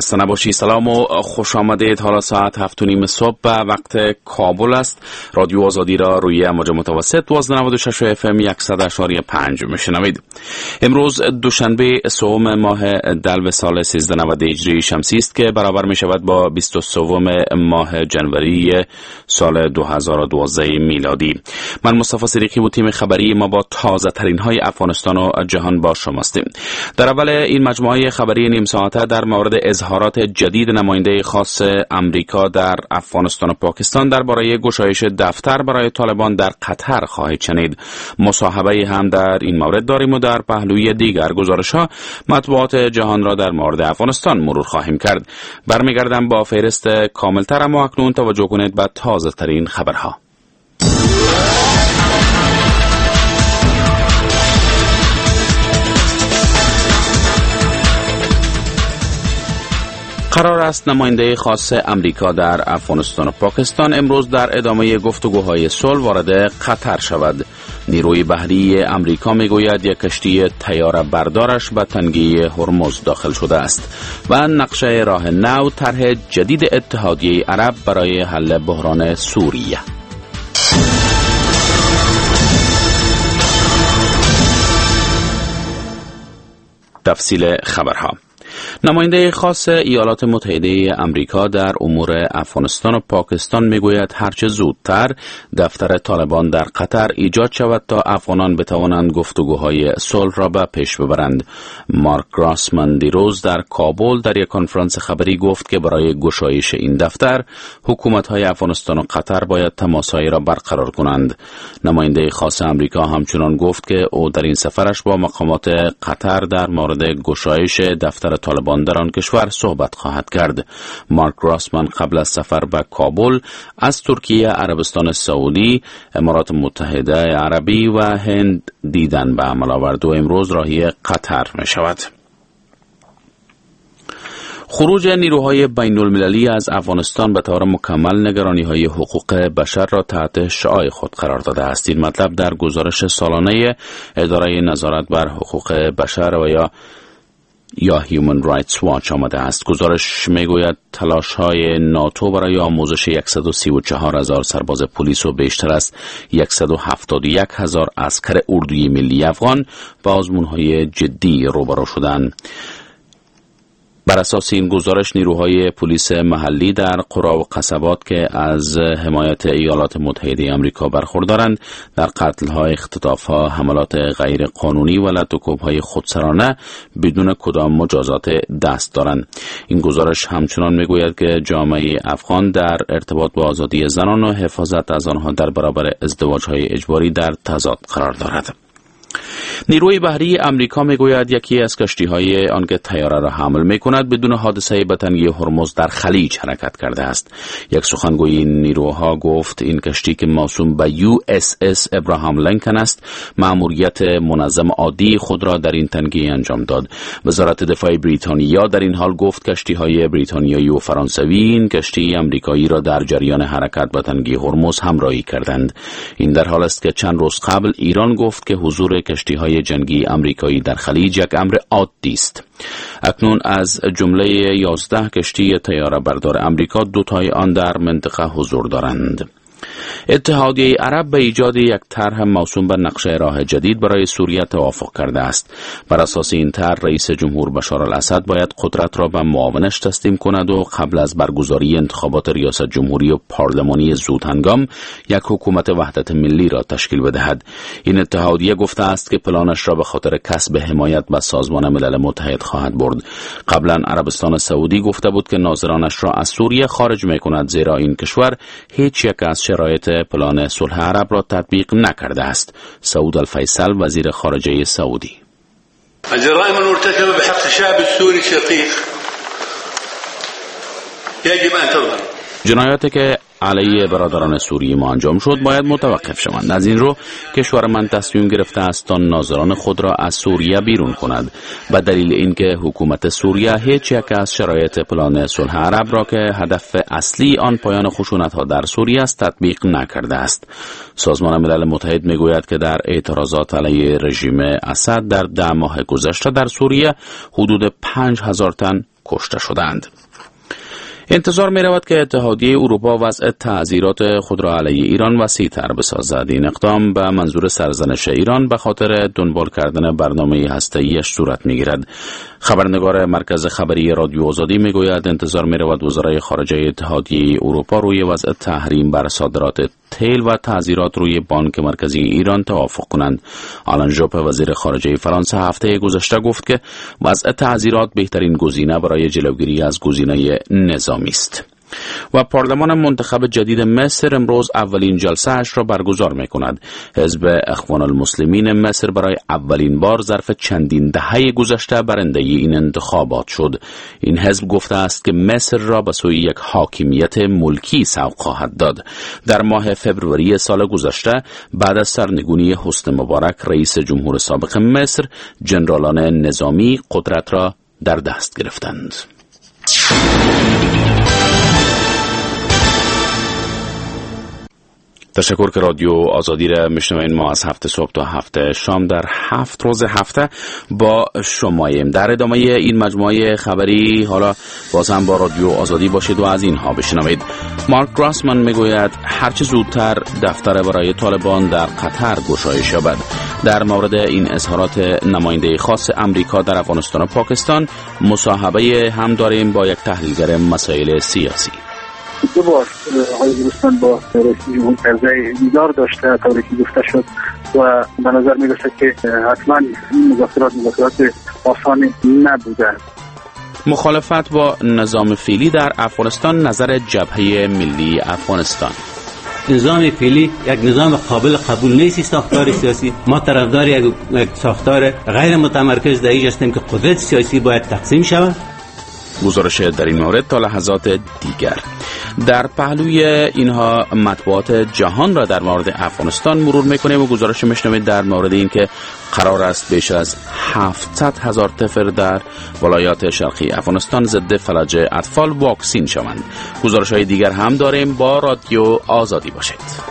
خسته نباشی. سلام و خوش آمدید. حالا ساعت 7:30 صبح به وقت کابل است. رادیو آزادی را روی امواج متوسط 1296 اف ام 100.5 میشنوید. امروز دوشنبه سوم ماه دلو سال 1390 هجری شمسی است که برابر می شود با 23 ماه جنوری سال 2012 میلادی. من مصطفی صدیقی و تیم خبری ما با تازه ترین های افغانستان و جهان با شما هستیم. در اول این مجموعه خبری نیم ساعته در مورد اظهارات جدید نماینده خاص امریکا در افغانستان و پاکستان درباره گشایش دفتر برای طالبان در قطر خواهید شنید. مصاحبه هم در این مورد داریم و در پهلوی دیگر گزارش‌ها مطبوعات جهان را در مورد افغانستان مرور خواهیم کرد. برمیگردم با فهرست کاملتر، اما اکنون توجه کنید به تازه ترین خبرها. قرار است نماینده خاص امریکا در افغانستان و پاکستان امروز در ادامه گفتگوهای صلح وارد قطر شود. نیروی بحری امریکا میگوید یک کشتی طیاره بردارش به تنگه هرمز داخل شده است و نقشه راه نو طرح جدید اتحادیه عرب برای حل بحران سوریه. تفصیل خبرها. نماینده خاص ایالات متحده امریکا در امور افغانستان و پاکستان میگوید هرچه زودتر دفتر طالبان در قطر ایجاد شود تا افغانان بتوانند گفتگوهای صلح را به پیش ببرند. مارک گراسمن دیروز در کابل در یک کنفرانس خبری گفت که برای گشایش این دفتر حکومت‌های افغانستان و قطر باید تماس‌هایی را برقرار کنند. نماینده خاص امریکا همچنان گفت که او در این سفرش با مقامات قطر در مورد گشایش دفتر طالبان در آن کشور صحبت خواهد کرد. مارک گراسمن قبل از سفر به کابل از ترکیه، عربستان سعودی، امارات متحده عربی و هند دیدن به عمل آورد و امروز راهی قطر می شود. خروج نیروهای بین المللی از افغانستان به طور مکمل نگرانی‌های حقوق بشر را تحت شعاع خود قرار داده است. این مطلب در گزارش سالانه اداره نظارت بر حقوق بشر و یا Human Rights Watch آمده است. گزارش میگوید تلاش‌های ناتو برای آموزش 134,000 سرباز پلیس و بیشتر از 171,000 عسکر اردوی ملی افغان با آزمون‌های جدی روبرو شدند. بر اساس این گزارش نیروهای پلیس محلی در قرا و قصبات که از حمایت ایالات متحده آمریکا برخوردارند در قتل‌ها، اختطاف‌ها، حملات غیر قانونی و لطوکوب‌های خودسرانه بدون کدام مجازات دست دارند. این گزارش همچنان میگوید که جامعه افغان در ارتباط با آزادی زنان و حفاظت از آنها در برابر ازدواج‌های اجباری در تضاد قرار دارد. نیروی بحری امریکا میگوید یکی از کشتی‌های آن که طیاره را حمل می‌کند بدون حادثه به تنگه هرمز در خلیج حرکت کرده است. یک سخنگوی نیروها گفت این کشتی که موسوم به USS ابراهام لینکن است مأموریت منظم عادی خود را در این تنگه انجام داد. وزارت دفاع بریتانیا در این حال گفت کشتی‌های بریتانیایی و فرانسوی این کشتی امریکایی را در جریان حرکت به تنگه هرمز همراهی کردند. این در حال است که چند روز قبل ایران گفت که حضور کشتی‌های جنگی امریکایی در خلیج یک امر عادی است. اکنون از جمله 11 کشتی طیاره بردار امریکا 2 تای آن در منطقه حضور دارند. اتحادیه عرب به ایجاد یک طرح موسوم به نقشه راه جدید برای سوریه توافق کرده است. بر اساس این طرح رئیس جمهور بشار الاسد باید قدرت را به معاونش تسلیم کند و قبل از برگزاری انتخابات ریاست جمهوری و پارلمانی زودهنگام یک حکومت وحدت ملی را تشکیل بدهد. این اتحادیه گفته است که پلانش را به خاطر کسب حمایت به سازمان ملل متحد خواهد برد. قبلا عربستان سعودی گفته بود که ناظرانش را از سوریه خارج می‌کند زیرا این کشور هیچ یک از شرایط پلان صلح عرب را تطبیق نکرده است. سعود الفیصل وزیر خارجه سعودی: الجرائم المرتكبة بحق الشعب السوري شقيق يجب أن تظهر. جنایاتی که علیه برادران سوریه ما انجام شد باید متوقف شوند. از این رو کشور من تصمیم گرفته است تا ناظران خود را از سوریه بیرون کند به دلیل اینکه حکومت سوریه هیچ یک از شرایط پلان صلح عرب را که هدف اصلی آن پایان خشونت‌ها در سوریه است تطبیق نکرده است. سازمان ملل متحد میگوید که در اعتراضات علیه رژیم اسد در 10 ماه گذشته در سوریه حدود 5,000 تن کشته شدند. انتظار می رود که اتحادیه اروپا وضع تعزیرات خود را علیه ایران وسیع‌تر بسازد. این اقدام به منظور سرزنش ایران به خاطر دنبال کردن برنامه هسته‌ایش صورت می گیرد. خبرنگار مرکز خبری رادیو آزادی می گوید انتظار می رود وزرای خارجه اتحادیه اروپا روی وضع تحریم بر صادرات تیل و تعزیرات روی بانک مرکزی ایران توافق کنند. آلن ژوپ وزیر خارجه فرانسه هفته گذشته گفت که وضع تعزیرات بهترین گزینه برای جلوگیری از گزینه نظامی است. و پارلمان منتخب جدید مصر امروز اولین جلسه‌اش را برگزار می‌کند. حزب اخوان المسلمین مصر برای اولین بار ظرف چندین دهه گذشته برنده این انتخابات شد. این حزب گفته است که مصر را به سوی یک حاکمیت ملکی سوق خواهد داد. در ماه فوریه سال گذشته بعد از سرنگونی حسنی مبارک رئیس جمهور سابق مصر، ژنرالان نظامی قدرت را در دست گرفتند. تشکر که رادیو آزادی را میشنوین. ما از هفته صبح تا هفته شام در 7 روز هفته با شماییم. در ادامه این مجموعه خبری حالا باز هم با رادیو آزادی باشید و از اینها بشنوید. مارک گراسمن میگوید هرچه زودتر دفتر برای طالبان در قطر گشایش یابد. در مورد این اظهارات نماینده خاص امریکا در افغانستان و پاکستان مصاحبه هم داریم با یک تحلیلگر مسائل سیاسی. دو بار آقای گراسمن با رئیس جمهور کرزی دیدار داشته، طوری که گفته شد و به نظر می‌رسد که حتما این مذاکرات آسانی نبوده. مخالفت با نظام فعلی در افغانستان، نظر جبهه ملی افغانستان. نظام فعلی یک نظام قابل قبول نیست. ساختار سیاسی ما طرفدار یک ساختار غیر متمرکز در اینجا هستیم که قدرت سیاسی باید تقسیم شود. گزارش در این مورد تا لحظات دیگر. در پهلوی اینها مطبوعات جهان را در مورد افغانستان مرور میکنیم و گزارش میشنوید در مورد این که قرار است بیش از 700,000 طفل در ولایات شرقی افغانستان ضد فلج اطفال واکسین شوند. گزارش های دیگر هم داریم. با رادیو آزادی باشید.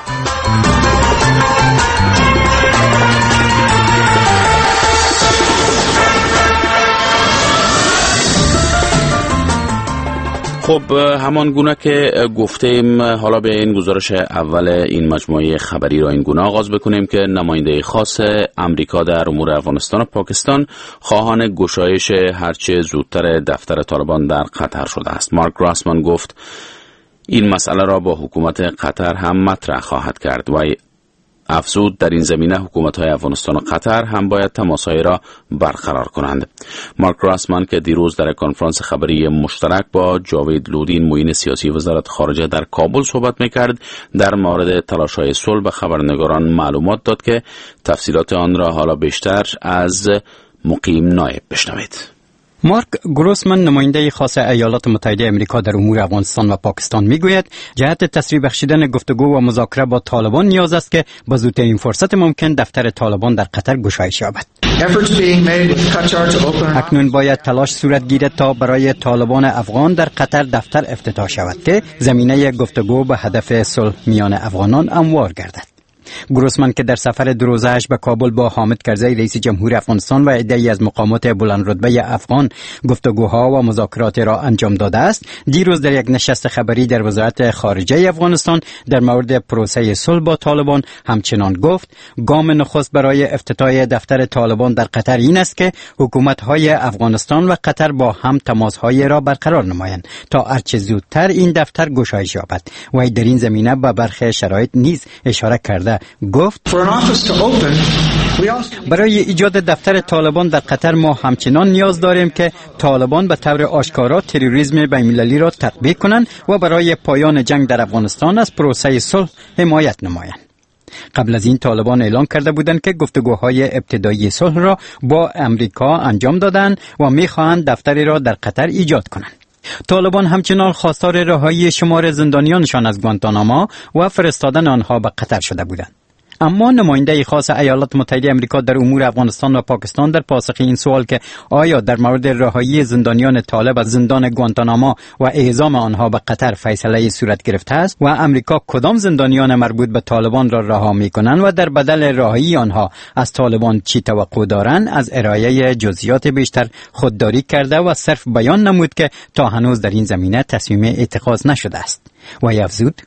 خب همان گونه که گفتیم حالا به این گزارش اول این مجموعه خبری را این گونه آغاز بکنیم که نماینده خاص امریکا در امور افغانستان و پاکستان خواهان گشایش هرچه زودتر دفتر طالبان در قطر شده است. مارک گراسمن گفت این مسئله را با حکومت قطر هم مطرح خواهد کرد و افزود در این زمینه حکومت‌های افغانستان و قطر هم باید تماس‌های را برقرار کنند. مارک گراسمن که دیروز در کنفرانس خبری مشترک با جاوید لودین معین سیاسی وزارت خارجه در کابل صحبت می‌کرد، در مورد تلاش‌های صلح به خبرنگاران معلومات داد که تفصیلات آن را حالا بیشتر از مقیم نایب بشنوید. مارک گراسمن نماینده خاص ایالات متحده آمریکا در امور افغانستان و پاکستان میگوید جهت تسریع بخشیدن گفتگو و مذاکره با طالبان نیاز است که با زودترین فرصت ممکن دفتر طالبان در قطر گشایش یابد. اکنون باید تلاش صورت گیرد تا برای طالبان افغان در قطر دفتر افتتاح شود که زمینه گفتگو به هدف صلح میان افغانان هموار گردد. گراسمن که در سفر دو روزه‌اش به کابل با حامد کرزی رئیس جمهور افغانستان و عده‌ای از مقامات بلند رتبه افغان گفتگوها و مذاکرات را انجام داده است، دیروز در یک نشست خبری در وزارت خارجه افغانستان در مورد پروسه صلح با طالبان همچنان گفت گام نخست برای افتتاح دفتر طالبان در قطر این است که حکومت‌های افغانستان و قطر با هم تماس‌های را برقرار نمایند تا هرچه زودتر این دفتر گشایش یابد. و در این زمینه به برخی شرایط نیز اشاره کرده گفت برای ایجاد دفتر طالبان در قطر ما همچنان نیاز داریم که طالبان به طور آشکارا تروریسم بین‌المللی را تطبیق کنند و برای پایان جنگ در افغانستان از پروسه صلح حمایت نمایند. قبل از این طالبان اعلام کرده بودند که گفتگوهای ابتدایی صلح را با امریکا انجام دادند و می‌خواهند دفتری را در قطر ایجاد کنند. طالبان همچنان خواستار رهایی شمار زندانیانشان از گوانتاناما و فرستادن آنها به قطر شده بودند. اما نماینده خاص ایالات متحده آمریکا در امور افغانستان و پاکستان در پاسخ این سوال که آیا در مورد رهایی زندانیان طالب از زندان گوانتاناما و اعزام آنها به قطر فیصله صورت گرفته است و امریکا کدام زندانیان مربوط به طالبان را رها می‌کنند و در بدل رهایی آنها از طالبان چی توقع دارند، از ارائه جزئیات بیشتر خودداری کرده و صرف بیان نمود که تا هنوز در این زمینه تصمیم اتخاذ نشده است. و افزود: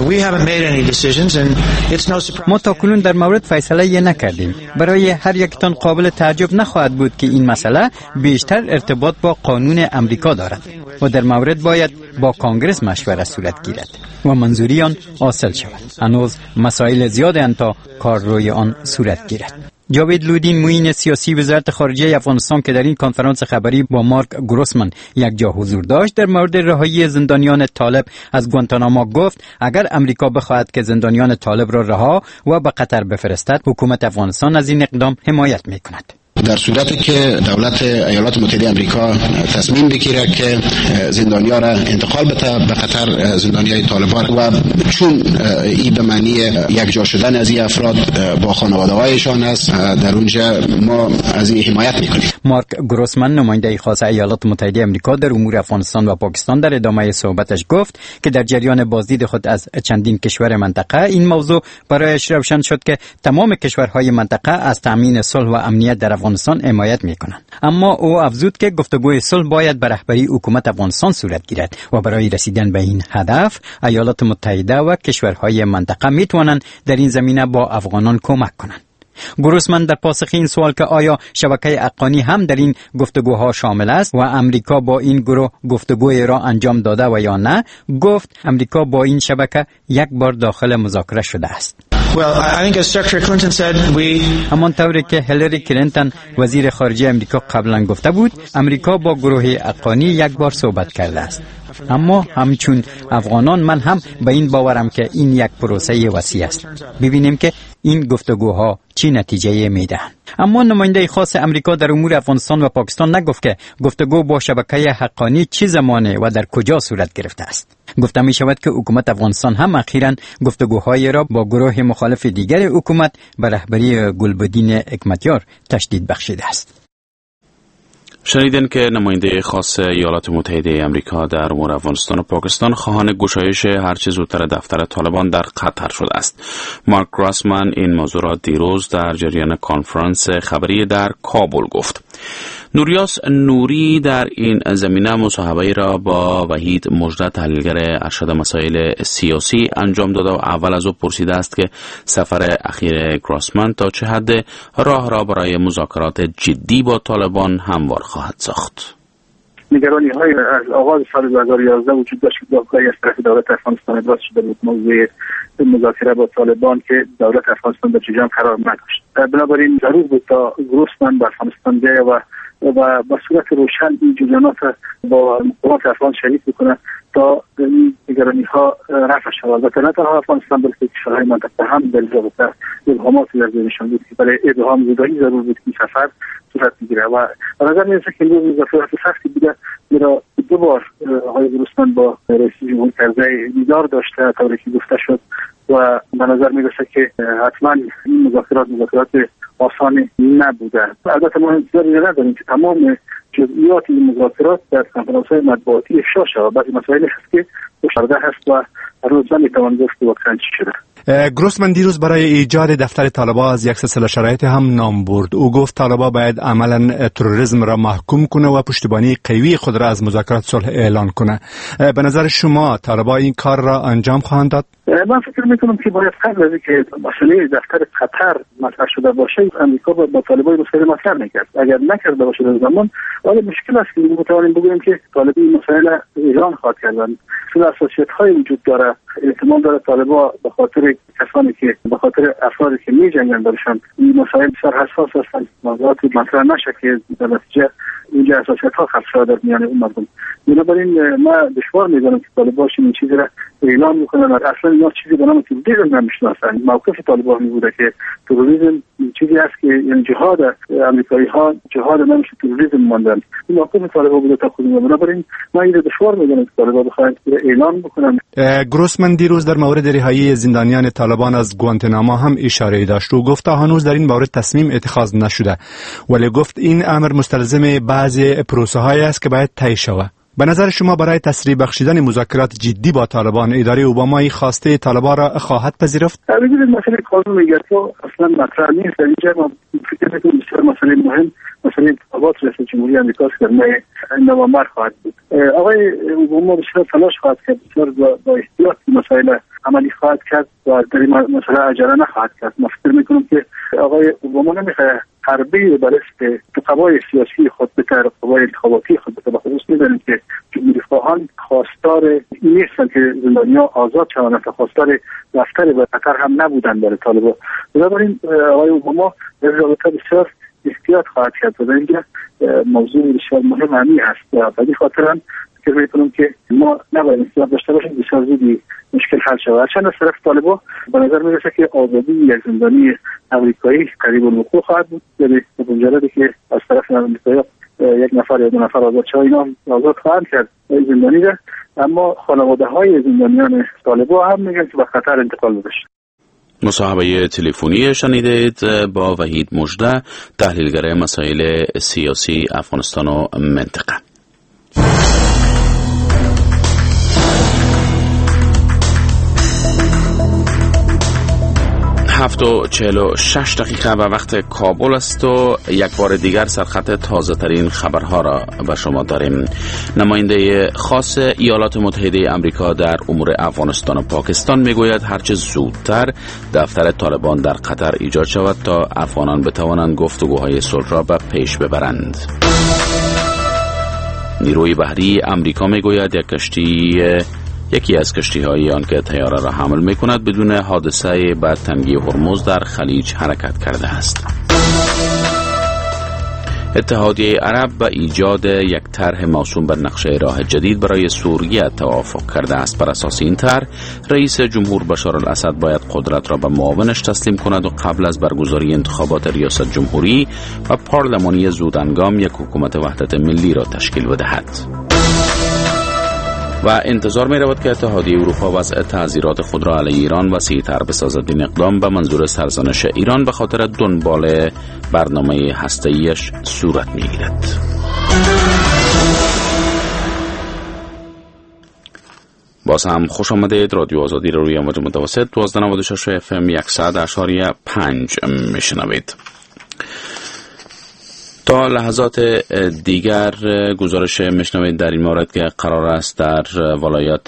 ما تاکنون در مورد فیصله نکردیم. برای هر یکتان قابل تعجب نخواهد بود که این مسئله بیشتر ارتباط با قانون امریکا دارد و در مورد باید با کانگرس مشوره صورت گیرد و منظوری آن حاصل شود. هنوز مسائل زیاده تا کار روی آن صورت گیرد. جاوید لودین، معین سیاسی وزارت خارجه افغانستان که در این کنفرانس خبری با مارک گروسمن یک جا حضور داشت، در مورد رهایی زندانیان طالب از گوانتاناما گفت اگر امریکا بخواهد که زندانیان طالب را رها و به قطر بفرستد، حکومت افغانستان از این اقدام حمایت می‌کند. در صورتی که دولت ایالات متحده آمریکا تصمیم بگیره که زندانیا را انتقال بده به قطر، زندانیای طالبان، و چون این به معنی یک جا شدن از این افراد با خانواده‌هایشان است، در اونجا ما از این حمایت میکنیم. مارک گروسمن، نماینده خاص ایالات متحده آمریکا در امور افغانستان و پاکستان، در ادامه صحبتش گفت که در جریان بازدید خود از چندین کشور منطقه این موضوع برایش روشن شد که تمام کشورهای منطقه از تامین صلح و امنیت در افغانستان حمایت میکنند. اما او افزود که گفتگوی صلح باید به رهبری حکومت افغانستان صورت گیرد و برای رسیدن به این هدف ایالات متحده و کشورهای منطقه میتوانند در این زمینه با افغانان کمک کنند. گروسمن در پاسخ این سوال که آیا شبکه حقانی هم در این گفتگوها شامل است و امریکا با این گروه گفتگوی را انجام داده و یا نه، گفت امریکا با این شبکه یک بار داخل مذاکره شده است. همانطوری که هیلاری کلینتون وزیر خارجه امریکا قبلا گفته بود، امریکا با گروه حقانی یک بار صحبت کرده است. اما همچون افغانان من هم به این باورم که این یک پروسه وسیع است. ببینیم که این گفتگوها چی نتیجه میدهند. اما نماینده خاص امریکا در امور افغانستان و پاکستان نگفت که گفتگو با شبکه حقانی چه زمانه و در کجا صورت گرفته است. گفته می شود که حکومت افغانستان هم اخیراً گفتگوهای را با گروه مخالف دیگر حکومت به رهبری گلبدین حکمتیار تشدید بخشیده است. شنیدن که نماینده خاص ایالات متحده آمریکا در امور افغانستان و پاکستان خواهان گشایش هرچه زودتر دفتر طالبان در قطر شده است. مارک گروسمن این موضوع را دیروز در جریان کنفرانس خبری در کابل گفت. نوریاس نوری در این زمینه مصاحبه‌ای را با وحید مژده، تحلیلگر ارشد مسائل سیاسی، انجام داده و اول از او پرسیده است که سفر اخیر گروسمن تا چه حد راه را برای مذاکرات جدی با طالبان هموار خواهد ساخت. نگرانی‌های از آغاز سال 2011 وجود داشت که دادگاهی از طرف دولت افغانستان ابراز شده بود موضوع مذاکره با طالبان که دولت افغانستان در جریان قرار نداشت. بنابراین ضرور بود تا گروسمن به افغانستان بیاید و با صورت روشن این جریانات با مقامات افغان شریک بکنه تا این نگرانی‌ها رفع شود. البته نه تنها افغانستان بلکه کشورهای منطقه هم در رابطه ابهاماتی در ذهنشان بود که برای ابهام زدایی ضرور بود که سفر صورت میگیره و به نظر میرسه که این مذاکرات سختی بوده، زیرا دو بار آقای گروسمن با رئیس جمهور کرزی دیدار داشته طوری که گفته شد و به نظر میرسه که حتما این مذاکرات آسانی نبوده. البته ما انتظار نداریم که تمام جزئیات این مذاکرات در کنفرانس‌های مطبوعاتی افشا شود. بعضی مسائلی هست که پرده هست و هنوز نمیتوان گفت که واقعا چی شده. گروسمن دیروز برای ایجاد دفتر طالبان از یک سلسله شرایط هم نام برد. او گفت طالبان باید عملا تروریسم را محکوم کنه و پشتیبانی قوی خود را از مذاکرات صلح اعلان کنه. به نظر شما طالبان این کار را انجام خواهند داد؟ من فکر میکنم که باید قبل از اینکه مسئله دفتر قطر مطرح شده باشه امریکا با طالبان مسئله مطرح نکرد. اگر نکرده باشه در زمان ولی مشکل است که میتوانیم بگوییم که طالبان این مسئله ایران خواهد کردن. چون اساسیت‌های وجود داره، احتمال داره طالبان به خاطر کسانی که به خاطر افرادی که می‌جنگن درشان این مسائل بسیار حساس هستند. موضوعاتی مطرح نشه که در نتیجه اینجا اساسیت‌ها خلق شده در میان اون مردم. بنابراین ما دشوار می‌دانم که طالبان این چیزی را اعلام میکنن. اصلا اینا چیزی به نام تروریسم نمیشناسن. موقف طالبان بوده که تروریسم چیزی است که یعنی جهاد امریکایی ها جهاد نمیشه تروریسم ماندن. این موقف طالبان بوده تا خودمون. بنابراین من این دشوار میدونم که طالبان بخواهند اعلام بکنن. گروسمن دیروز در مورد رهایی زندانیان طالبان از گوانتناما هم اشاره داشت و گفت هنوز در این مورد تصمیم اتخاذ نشده، ولی گفت این امر مستلزم بعضی پروسه هایی است که باید طی شود. به نظر شما برای تسریع بخشیدن مذاکرات جدی با طالبان اداره اوباما خواسته طالبان را خواهد پذیرفت؟ ببینید مسئله قانون تو اصلا مطرح نیست. اینجا من فکر می‌کنم بسیار مسئله مهم مسئله انتخابات رئیس جمهوری آمریکا است که نوامبر خواهد بود. آقای اوباما بسیار تلاش خواهد کرد، بسیار با احتیاط مسائل عملی خواهد کرد و در این مسئله عجله نخواهد کرد. من فکر می‌کنم که آقای اوباما نمی‌خواد حربه برای رقبای سیاسی خود به رقبای انتخاباتی خود به خصوص می‌دونن که جمهوری خواهان خواستار نیستن که زندانی‌ها آزاد شوند، خواستار دفتر و قطر هم نبودن برای طالبان. بنابراین آقای اوباما در رابطه بسیار احتیاط خواهد کرد و اینجا موضوع بسیار مهمی هست و به این خاطر هم فکر می‌کنم که ما نباید احتیاط داشته باشیم بسیار زودی مشکل حل شود. چند از طرف طالبان به نظر میرسه که آزادی یک زندانی امریکایی قریب الوقوع خواهد بود، یعنی به مجردی که از طرف امریکایی یک نفر یا دو نفر آزاد شوند اینا آزاد خواهند کرد زندانی را، اما خانواده‌های زندانیان طالبان هم میگن که به خطر انتقال بشه. مصاحبه تلفنی شنیدید با وحید مژده، تحلیلگر مسائل سیاسی افغانستان و منطقه. 7:46 و وقت کابل است و یک بار دیگر سرخط تازه ترین خبرها را به شما داریم. نماینده خاص ایالات متحده آمریکا در امور افغانستان و پاکستان میگوید هرچه زودتر دفتر طالبان در قطر ایجاد شود تا افغانان بتوانند گفتگوهای صلح را به پیش ببرند. نیروی بحری آمریکا میگوید یکی از کشتی‌های آن که طیاره را حمل می‌کند بدون حادثه بر تنگی هرمز در خلیج حرکت کرده است. اتحادیه عرب به ایجاد یک طرح موسوم بر نقشه راه جدید برای سوریه توافق کرده است. بر اساس این طرح رئیس جمهور بشار الاسد باید قدرت را به معاونش تسلیم کند و قبل از برگزاری انتخابات ریاست جمهوری و پارلمانی زودهنگام یک حکومت وحدت ملی را تشکیل بدهد. و انتظار می رود که اتحادیه اروپا وضع تعزیرات خود را علیه ایران وسیع‌تر بسازد. این اقدام به منظور سرزنش ایران به خاطر دنبال برنامه هسته‌ایش صورت می گیرد. باز هم خوش آمدید. رادیو آزادی را روی موج متوسط 1296 FM 100.5 می شنوید. تا لحظات دیگر گزارش میشنوید در این مورد که قرار است در ولایات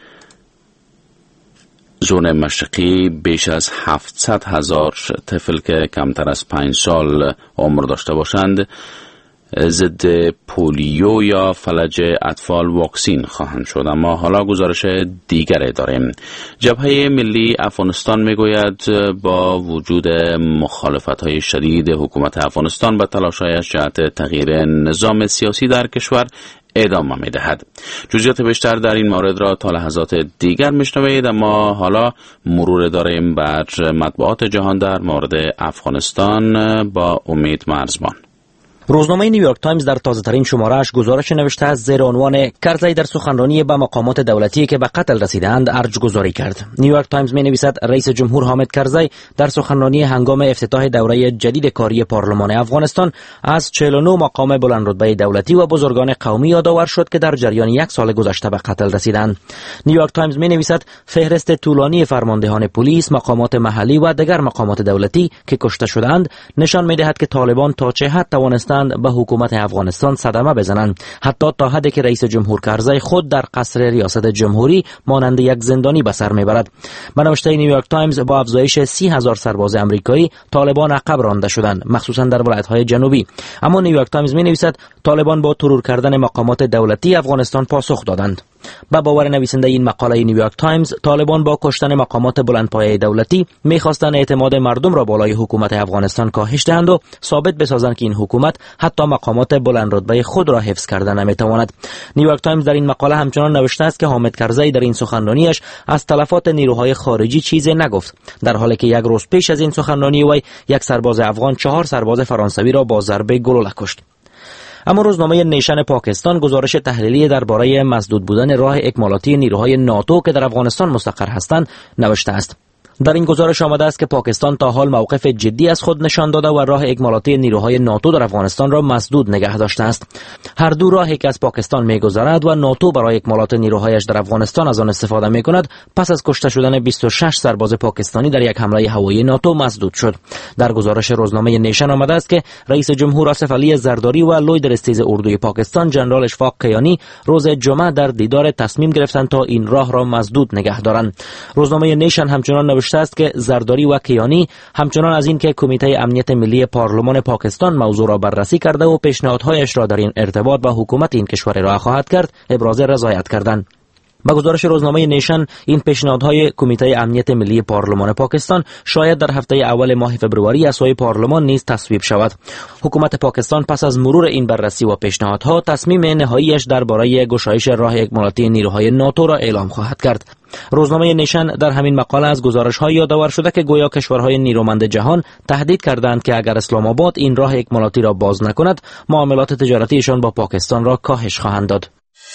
زون مشرقی بیش از 700,000 طفل که کمتر از 5 سال عمر داشته باشند ضد پولیو یا فلج اطفال واکسین خواهند شد. اما حالا گزارش دیگری داریم. جبهه ملی افغانستان میگوید با وجود مخالفت‌های شدید حکومت افغانستان به تلاش‌هایش جهت تغییر نظام سیاسی در کشور ادامه می‌دهد. جزئیات بیشتر در این مورد را تا لحظات دیگر میشنوید، اما حالا مرور داریم بر مطبوعات جهان در مورد افغانستان با امید مرزبان. روزنامه نیویورک تایمز در تازه‌ترین شماره‌اش گزارش نوشته است زیر عنوان کرزی در سخنرانی به مقامات دولتی که به قتل رسیدند ارج گذاری کرد. نیویورک تایمز می‌نویسد رئیس جمهور حامد کرزی در سخنرانی هنگام افتتاح دوره جدید کاری پارلمان افغانستان از 49 مقام بلندرتبه دولتی و بزرگان قومی یادآور شد که در جریان یک سال گذشته به قتل رسیدند. نیویورک تایمز می‌نویسد فهرست طولانی فرماندهان پلیس، مقامات محلی و دیگر مقامات دولتی که کشته شدند نشان می‌دهد که طالبان تا چه حد توانستند به حکومت افغانستان صدمه بزنند، حتی تا حدی که رئیس جمهور کرزی خود در قصر ریاست جمهوری مانند یک زندانی به سر میبرد. به نوشته نیویورک تایمز با افزایش 30,000 سرباز امریکایی طالبان عقب رانده شدند، مخصوصا در ولایت‌های جنوبی. اما نیویورک تایمز می‌نویسد طالبان با ترور کردن مقامات دولتی افغانستان پاسخ دادند. با باور نویسنده این مقاله نیویورک تایمز، طالبان با کشتن مقامات بلندپایه دولتی می‌خواستند اعتماد مردم را بالای حکومت افغانستان کاهش دهند و ثابت بسازند که این حکومت حتی مقامات بلند رتبه خود را حفظ کرده نمی‌تواند. نیویورک تایمز در این مقاله همچنان نوشته است که حامد کرزی در این سخنرانیش از تلفات نیروهای خارجی چیزی نگفت، در حالی که یک روز پیش از این سخنرانی وی یک سرباز افغان 4 سرباز فرانسوی را با ضربه گلوله کشت. اما روزنامه نیشن پاکستان گزارش تحلیلی درباره مسدود بودن راه اکمالاتی نیروهای ناتو که در افغانستان مستقر هستند نوشته است. در این گزارش آمده است که پاکستان تا حال موقف جدی از خود نشان داده و راه اکمالاتی نیروهای ناتو در افغانستان را مسدود نگه داشته است. هر دو راهی که از پاکستان می‌گذرد و ناتو برای اکمالات نیروهایش در افغانستان از آن استفاده می‌کند، پس از کشته شدن 26 سرباز پاکستانی در یک حمله هوایی ناتو مسدود شد. در گزارش روزنامه نیشن آمده است که رئیس جمهور آصف علی زرداری و لوی درستیز اردوی پاکستان جنرال اشفاق کیانی روز جمعه در دیدار تصمیم گرفتند تا این راه را مسدود نگه دارند. روزنامه نیشن همچنان نوشته است که زرداری و کیانی همچنان از این که کمیته امنیت ملی پارلمان پاکستان موضوع را بررسی کرده و پیشنهادهایش را در این ارتباط با حکومت این کشور ارائه خواهد کرد ابراز رضایت کردند. با گزارش روزنامه نیشن، این پیشنهادهای کمیته امنیت ملی پارلمان پاکستان شاید در هفته اول ماه فبروری از سوی پارلمان نیز تصویب شود. حکومت پاکستان پس از مرور این بررسی و پیشنهادها تصمیم نهاییش درباره گشایش راه اکمالاتی نیروهای ناتو را اعلام خواهد کرد. روزنامه نیشن در همین مقاله از گزارش‌های یادآور شده که گویا کشورهای نیرومند جهان تهدید کردند که اگر اسلام آباد این راه اکمالاتی را باز نکند، معاملات تجارتیشان با پاکستان را کاهش خواهند داد.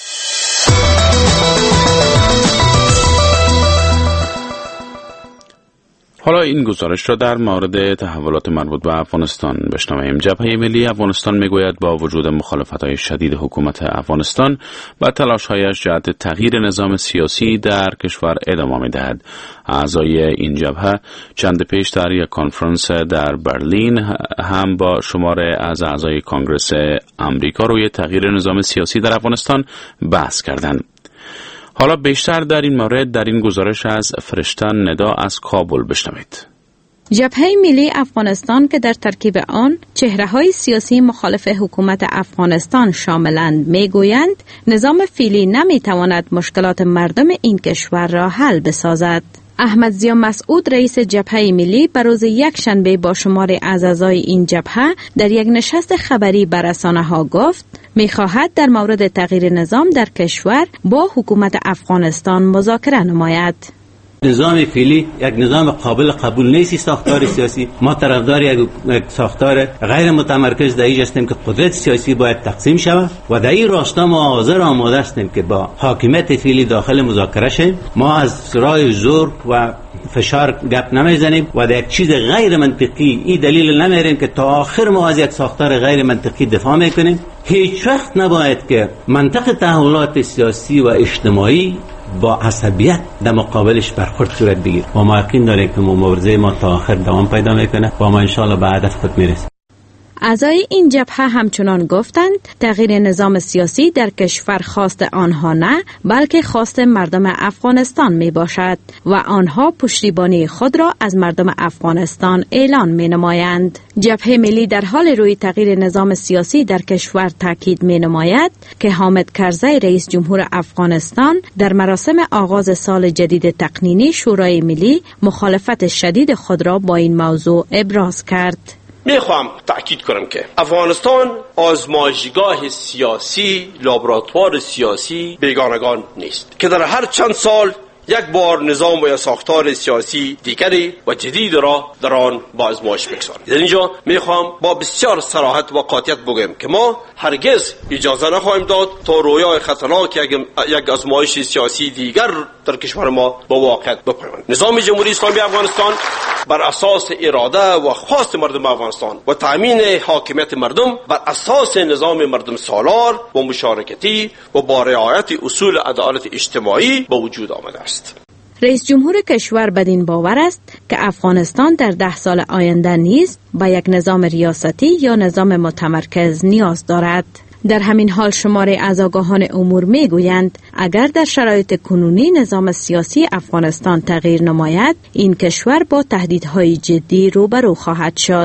حالا این گزارش را در مورد تحولات مربوط به افغانستان بشنویم. جبهه ملی افغانستان میگوید با وجود مخالفت‌های شدید حکومت افغانستان و تلاش‌هایش جهت تغییر نظام سیاسی در کشور ادامه می‌دهد. اعضای این جبهه چند پیش در یک کنفرانس در برلین هم با شماره از اعضای کنگره آمریکا روی تغییر نظام سیاسی در افغانستان بحث کردند. حالا بیشتر در این مورد در این گزارش از فرشته ندا از کابل بشنوید. جبهه ملی افغانستان که در ترکیب آن چهره‌های سیاسی مخالف حکومت افغانستان شاملند میگویند نظام فعلی نمیتواند مشکلات مردم این کشور را حل بسازد. احمد ضیا مسعود رئیس جبهه ملی به روز یکشنبه با شماری از اعضای این جبهه در یک نشست خبری به رسانه‌ها گفت می‌خواهد در مورد تغییر نظام در کشور با حکومت افغانستان مذاکره نماید. نظام فعلی یک نظام قابل قبول نیست. ساختار سیاسی ما طرفدار یک ساختار غیر متمرکز در این هستیم که قدرت سیاسی باید تقسیم شود و در این راستا ما حاضر آماده هستیم که با حاکمیت فعلی داخل مذاکره شیم. ما از راه زور و فشار گپ نمیزنیم و در یک چیز غیر منطقی این دلیل نمیاریم که تا آخر ما از یک ساختار غیر منطقی دفاع میکنیم. هیچ وقت نباید که منطق تحولات سیاسی و اجتماعی با عصبیت در مقابلش برخورد صورت بگیر و ما یقین داریم که مبارزه ما تا آخر دوام پیدا میکنه و ما انشاءالله به هدف خود میرسیم. اعضای این جبهه همچنان گفتند تغییر نظام سیاسی در کشور خواست آنها نه بلکه خواست مردم افغانستان می باشد و آنها پشتیبانی خود را از مردم افغانستان اعلان می نمایند. جبهه ملی در حال روی تغییر نظام سیاسی در کشور تاکید می نماید که حامد کرزی رئیس جمهور افغانستان در مراسم آغاز سال جدید تقنینی شورای ملی مخالفت شدید خود را با این موضوع ابراز کرد. میخوام تأکید کنم که افغانستان آزمایشگاه سیاسی، لابراتوار سیاسی بیگانگان نیست که در هر چند سال یک بار نظام و یا ساختار سیاسی دیگری و جدید را در آن با آزمایش بگذاریم. در اینجا میخوام با بسیار صراحت و قاطعیت بگویم که ما هرگز اجازه نخواهیم داد تا رویای خطرناک یک آزمایش سیاسی دیگر در کشور ما با واقعیت بپیوندد. نظام جمهوری اسلامی افغانستان بر اساس اراده و خواست مردم افغانستان و تامین حاکمیت مردم بر اساس نظام مردم سالار و مشارکتی و با رعایت اصول عدالت اجتماعی به وجود آمده است. رئیس جمهور کشور بدین باور است که افغانستان در 10 سال آینده نیز به یک نظام ریاستی یا نظام متمرکز نیاز دارد. در همین حال شماری از آگاهان امور میگویند اگر در شرایط کنونی نظام سیاسی افغانستان تغییر نماید، این کشور با تهدیدهای جدی روبرو خواهد شد.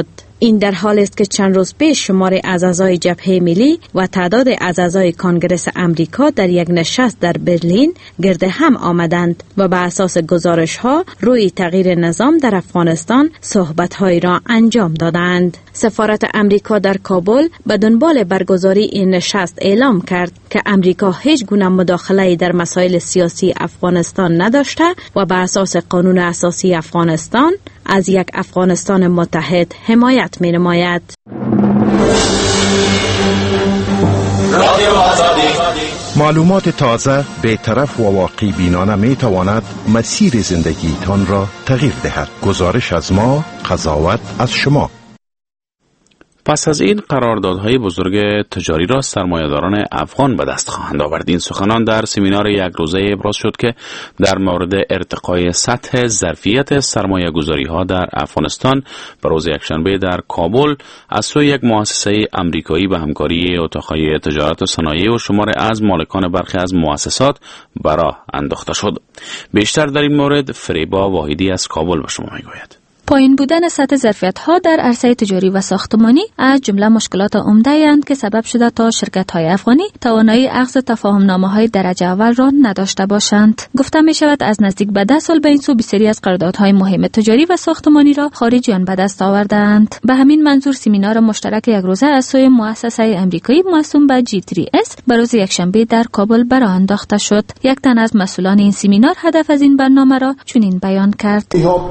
این در حالی است که چند روز پیش شمار از اعضای جبهه ملی و تعداد از اعضای کانگرس امریکا در یک نشست در برلین گرد هم آمدند و به اساس گزارش‌ها روی تغییر نظام در افغانستان صحبت‌هایی را انجام دادند. سفارت امریکا در کابل به دنبال برگزاری این نشست اعلام کرد که امریکا هیچ گونه مداخله در مسائل سیاسی افغانستان نداشته و به اساس قانون اساسی افغانستان از یک افغانستان متحد حمایت می‌نماید. معلومات تازه، بی‌طرف و واقع بینانه می تواند مسیر زندگیتان را تغییر دهد. گزارش از ما، قضاوت از شما. پس از این قراردادهای بزرگ تجاری را سرمایه‌داران افغان به دست خواهند آورد. این سخنان در سمینار یک روزه ابراز شد که در مورد ارتقای سطح ظرفیت سرمایه‌گذاری‌ها در افغانستان به روز یکشنبه در کابل از سوی یک مؤسسه آمریکایی به همکاری اتاق‌های تجارت و صنایع و شمار از مالکان برخی از مؤسسات به راه انداخته شد. بیشتر در این مورد فریبا واحدی از کابل به شما می‌گوید. پایین بودن سطح ظرفیت‌ها در عرصه تجاری و ساختمانی از جمله مشکلات عمده‌اند که سبب شده تا شرکت‌های افغانی توانایی اخذ تفاهم‌نامه‌های درجه اول را نداشته باشند. گفته می‌شود از نزدیک به 10 سال به این سو بسیاری از قراردادهای مهم تجاری و ساختمانی را خارجیان به دست آوردند. به همین منظور سمینار مشترک یک روزه از سوی مؤسسه آمریکایی موسوم به G3S به روز یکشنبه در کابل برآ انداخته شد. یک تن از مسئولان این سمینار هدف از این برنامه را چنین بیان کرد: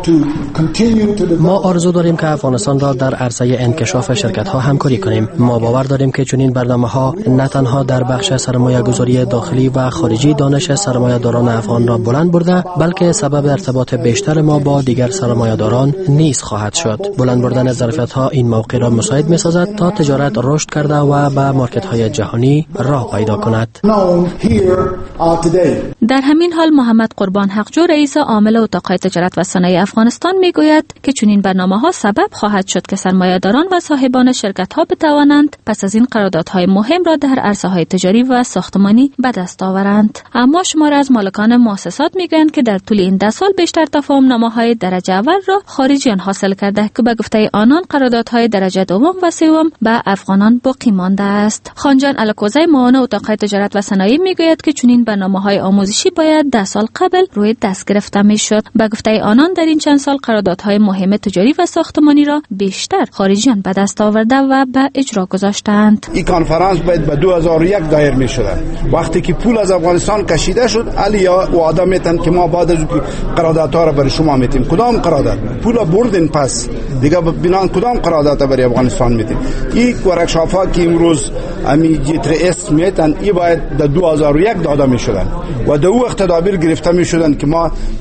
ما آرزو داریم که افغانستان را در عرصه انکشاف شرکت‌ها همکاری کنیم. ما باور داریم که چنین برنامه‌ها نه تنها در بخش سرمایه‌گذاری داخلی و خارجی دانش سرمایه‌داران افغان را بلند برده، بلکه سبب ارتباط بیشتر ما با دیگر سرمایه‌داران نیز خواهد شد. بلند بردن ظرفیت‌ها این موقع را مساعد می‌سازد تا تجارت رشد کرده و به مارکت‌های جهانی راه پیدا کند. در همین حال محمد قربان حقجو رئیس عامل اتاق‌های تجارت و صنایع افغانستان می‌گوید که چنین برنامه‌ها سبب خواهد شد که سرمایه‌داران و صاحبان شرکت‌ها بتوانند پس از این قراردادهای مهم را در عرصه‌های تجاری و ساختمانی به دست آورند. اما شمار از مالکان مؤسسات می‌گویند که در طول این 10 سال بیشتر تفاهم‌نامه‌های درجه اول را خارجیان حاصل کرده که به گفته آنان قراردادهای درجه دوم و سوم به افغانان باقی مانده است. خانجان الکوزی معاون اتاق‌های تجارت و صنایع می‌گوید که چنین برنامه‌های آموزشی باید 10 سال قبل روی دست گرفته می‌شد. به گفته آنان در این چند سال قراردادهای مهم تجاری و ساختمانی را بیشتر خارجیان به دست آورده و به اجرا گذاشتند. این کنفرانس باید به 2001 دایر می شد. وقتی که پول از افغانستان کشیده شد، علیا وعده میتن که ما بعد از قراردادها را برای شما میتیم. کدام قرارداد؟ پول بردین پس دیگه بنان کدام قرارداد برای افغانستان میتیم؟ این ورکشاپ‌ها که امروز امی G3S میتن، این باید در 2001 داده میشدن و در وقت تدابیر گرفته میشدن که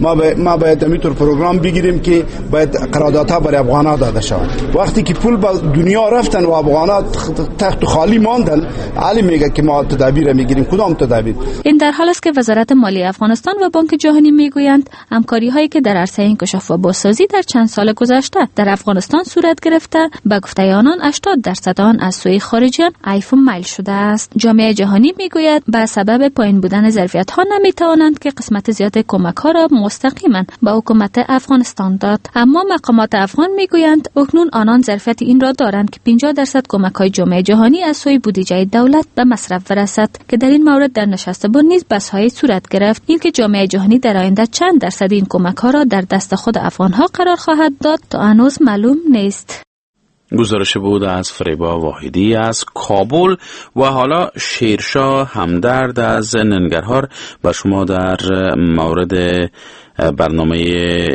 ما باید همینطور پروگرام بگیریم که باید قراردادها برای افغان‌ها داده شود. وقتی که پول به دنیا رفتن و افغان‌ها تخت خالی ماندن، علی میگه که ما تدابیر میگیریم. کدام تدابیر؟ این در حالی است که وزارت مالی افغانستان و بانک جهانی میگویند همکاری‌هایی که در عرصه انکشاف و بازسازی در چند سال گذشته در افغانستان صورت گرفته، به گفته آنان 80% آن از سوی خارجیان عیف و میل شده است. جامعه جهانی میگوید به سبب پایین بودن ظرفیت‌ها نمیتوانند که قسمت زیاد کمک‌ها را مستقیما به حکومت افغانستان داد. اما مقامات افغان میگویند اکنون آنان ظرفیت این را دارند که 50% کمک‌های جامعه جهانی از سوی بودجه دولت به مصرف برسد که در این مورد در نشست بن نیز بحث‌های صورت گرفت. اینکه جامعه جهانی در آینده چند درصد این کمک‌ها را در دست خود افغان‌ها قرار خواهد داد تا هنوز معلوم نیست. گزارش بود از فریبا واحدی از کابل. و حالا شیرشاه همدرد از ننگرهار به شما در مورد برنامه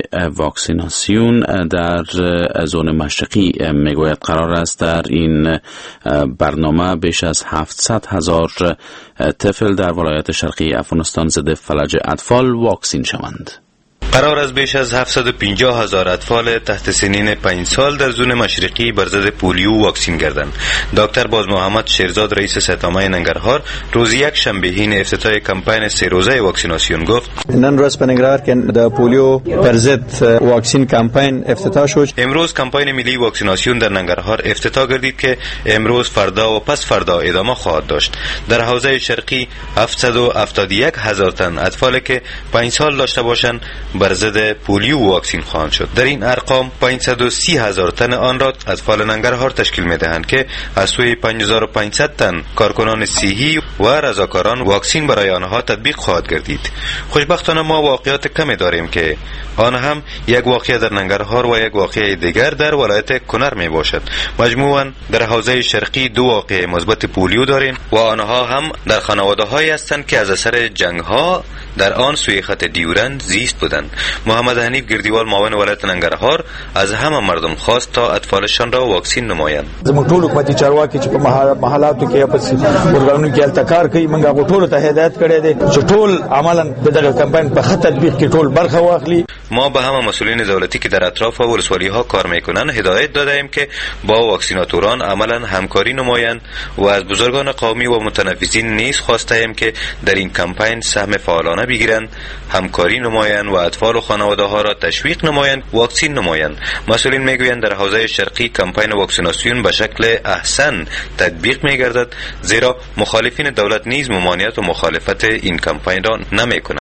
واکسیناسیون در زون مشرقی میگوید. قرار است در این برنامه بیش از 700,000 طفل در ولایت شرقی افغانستان ضد فلج اطفال واکسین شوند. قرار است بیش از 750,000 اطفال تحت سنین 5 سال در زون مشرقی بر ضد پولیو واکسین گردند. دکتر باز محمد شیرزاد رئیس سه‌تامه ننگرهار روز یک شنبه هین افتتاح کمپین 3 روزه واکسیناسیون گفت: نن روز په ننګرهار کې د پولیو پر ضد واکسین کمپین افتتاح شد. امروز کمپین ملی واکسیناسیون در ننگرهار افتتاح گردید که امروز، فردا و پس فردا ادامه خواهد داشت. در حوزه شرقی 771,000 تن اطفالی که 5 سال داشته باشند به بر ضد پولیو واکسین خواهند شد. در این ارقام 530,000 تن آن را اطفال ننگرهار تشکیل می‌دهند که از سوی 5500 تن کارکنان صحی و رضاکاران واکسین برای آنها تطبیق خواهد گردید. خوشبختانه ما واقعیات کمی داریم که آن هم یک واقعه در ننگرهار و یک واقعه دیگر در ولایت کنر می باشد. مجموعاً در حوزه شرقی 2 واقعه مثبت پولیو داریم و آنها هم در خانواده‌هایی هستند که از اثر جنگ‌ها در آن سوی خط دیورند زیست بودند. محمد حنیف گردیوال معاون ولایت ننگرهار از همه مردم خواست تا اطفالشان را واکسین نمایند. زموږ ټول حکومتي چارواکي چې په محلاتو کې په ورغلونو کې التکار کوي، موږ هغه ټول ته هدایت کړی دی چې ټول عملاً په دغه کمپاین په خط تطبیق کې ټول برخه واخلي. ما به همه مسئولین دولتی که در اطراف ولسوالی‌ها کار میکنند هدایت دادیم که با واکسیناتوران عملاً همکاری نمایند و از بزرگان قومی و متنفذین نیز خواستیم که در این کمپاین سهم فعالانه بگیرند، همکاری نمایند و اطفال و خانواده‌ها را تشویق نمایند، واکسین نمایند. مسئولین میگویند در حوزه شرقی کمپاین واکسیناسیون به شکل احسن تطبیق میگردد، زیرا مخالفین دولت نیز ممانعت و مخالفت این کمپاین را نمیکنند.